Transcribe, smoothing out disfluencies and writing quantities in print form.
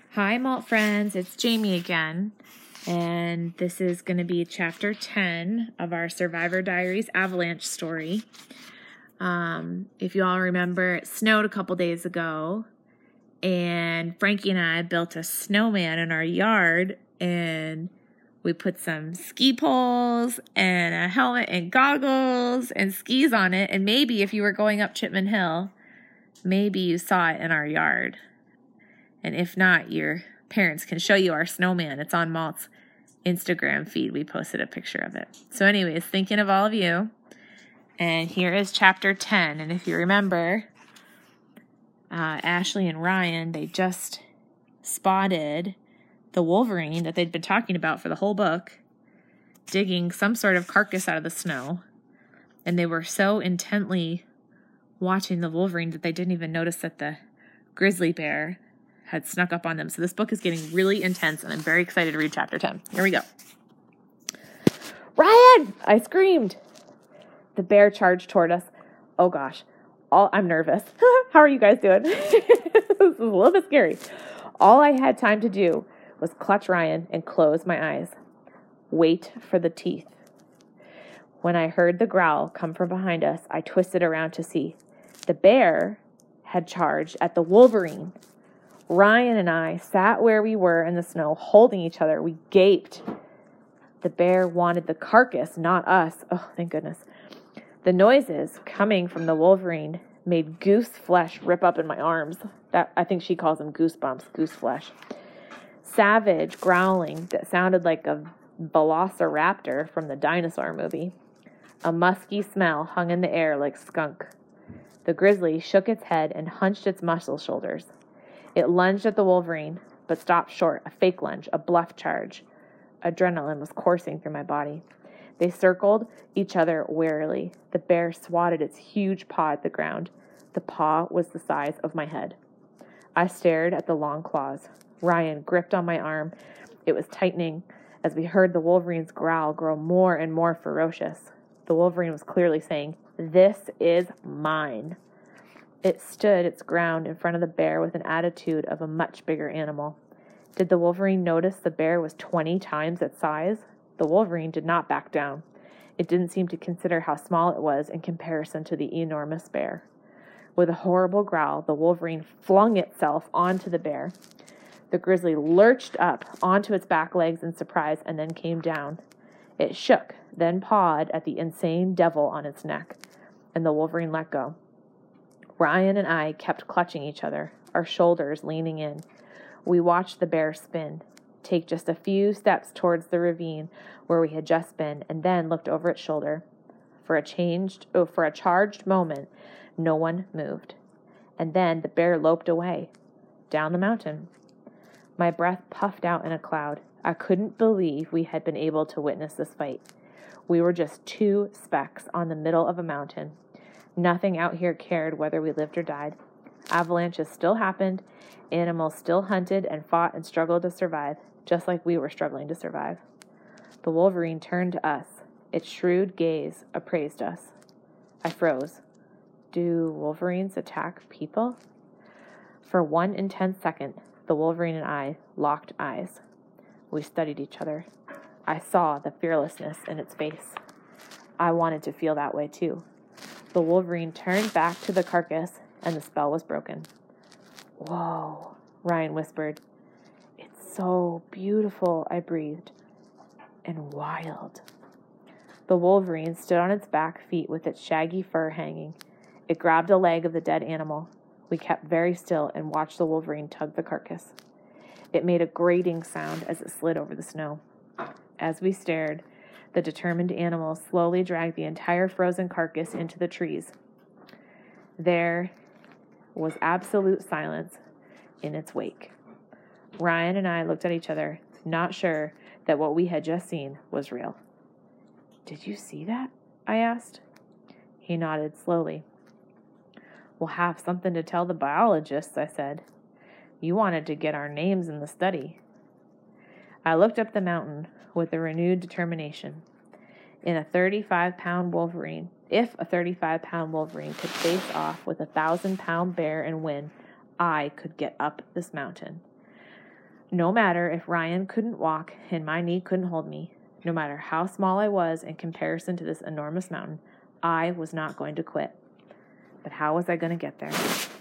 Hi, Malt Friends. It's Jamie again, and this is going to be Chapter 10 of our Survivor Diaries avalanche story. If you all remember, it snowed a couple days ago, and Frankie and I built a snowman in our yard, and we put some ski poles and a helmet and goggles and skis on it, and maybe if you were going up Chipman Hill, maybe you saw it in our yard. And if not, your parents can show you our snowman. It's on Malt's Instagram feed. We posted a picture of it. So anyways, thinking of all of you. And here is Chapter 10. And if you remember, Ashley and Ryan, they just spotted the wolverine that they'd been talking about for the whole book, digging some sort of carcass out of the snow. And they were so intently watching the wolverine that they didn't even notice that the grizzly bear had snuck up on them. So this book is getting really intense, and I'm very excited to read Chapter 10. Here we go. Ryan! I screamed. The bear charged toward us. Oh gosh, I'm nervous. How are you guys doing? This is a little bit scary. All I had time to do was clutch Ryan and close my eyes. Wait for the teeth. When I heard the growl come from behind us, I twisted around to see. The bear had charged at the wolverine. Ryan and I sat where we were in the snow, holding each other. We gaped. The bear wanted the carcass, not us. Oh, thank goodness. The noises coming from the wolverine made goose flesh rip up in my arms. I think she calls them goosebumps, goose flesh. Savage growling that sounded like a velociraptor from the dinosaur movie. A musky smell hung in the air like skunk. The grizzly shook its head and hunched its muscle shoulders. It lunged at the wolverine, but stopped short, a fake lunge, a bluff charge. Adrenaline was coursing through my body. They circled each other warily. The bear swatted its huge paw at the ground. The paw was the size of my head. I stared at the long claws. Ryan gripped on my arm. It was tightening as we heard the wolverine's growl grow more and more ferocious. The wolverine was clearly saying, "This is mine." It stood its ground in front of the bear with an attitude of a much bigger animal. Did the wolverine notice the bear was 20 times its size? The wolverine did not back down. It didn't seem to consider how small it was in comparison to the enormous bear. With a horrible growl, the wolverine flung itself onto the bear. The grizzly lurched up onto its back legs in surprise and then came down. It shook, then pawed at the insane devil on its neck, and the wolverine let go. Ryan and I kept clutching each other, our shoulders leaning in. We watched the bear spin, take just a few steps towards the ravine where we had just been, and then looked over its shoulder. For a charged moment, no one moved. And then the bear loped away, down the mountain. My breath puffed out in a cloud. I couldn't believe we had been able to witness this fight. We were just two specks on the middle of a mountain. Nothing out here cared whether we lived or died. Avalanches still happened. Animals still hunted and fought and struggled to survive, just like we were struggling to survive. The wolverine turned to us. Its shrewd gaze appraised us. I froze. Do wolverines attack people? For one intense second, the wolverine and I locked eyes. We studied each other. I saw the fearlessness in its face. I wanted to feel that way too. The wolverine turned back to the carcass, and the spell was broken. "Whoa," Ryan whispered. "It's so beautiful," I breathed. "And wild." The wolverine stood on its back feet with its shaggy fur hanging. It grabbed a leg of the dead animal. We kept very still and watched the wolverine tug the carcass. It made a grating sound as it slid over the snow. As we stared, the determined animal slowly dragged the entire frozen carcass into the trees. There was absolute silence in its wake. Ryan and I looked at each other, not sure that what we had just seen was real. "Did you see that?" I asked. He nodded slowly. "We'll have something to tell the biologists," I said. "You wanted to get our names in the study." I looked up the mountain with a renewed determination. If a 35-pound wolverine could face off with a 1,000-pound bear and win, I could get up this mountain. No matter if Ryan couldn't walk and my knee couldn't hold me, no matter how small I was in comparison to this enormous mountain, I was not going to quit. But how was I going to get there?